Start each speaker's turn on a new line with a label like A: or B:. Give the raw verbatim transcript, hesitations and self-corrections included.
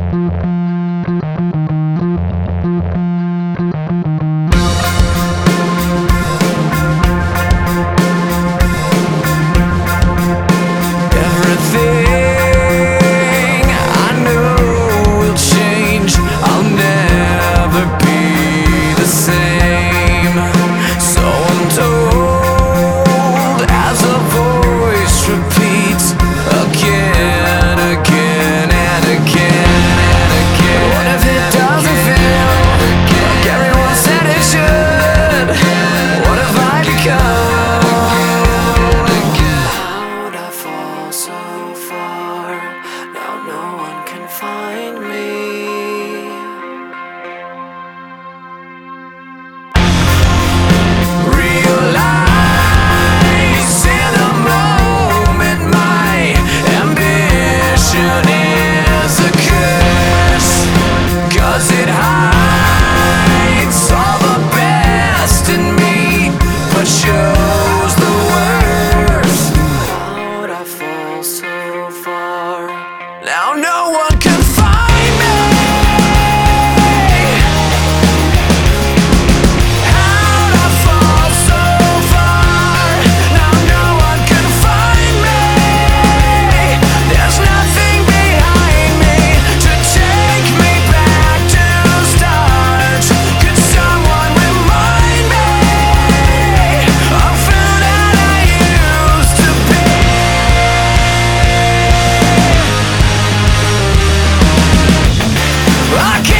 A: Find me. Realize in the moment my ambition is a curse, 'cause it hides all the best in me, but shows the worst. How'd I fall so far? Now no one can find me. How'd I fall so far? Now no one can find me. There's nothing behind me to take me back to start. Could someone remind me of who that I used to be? I can't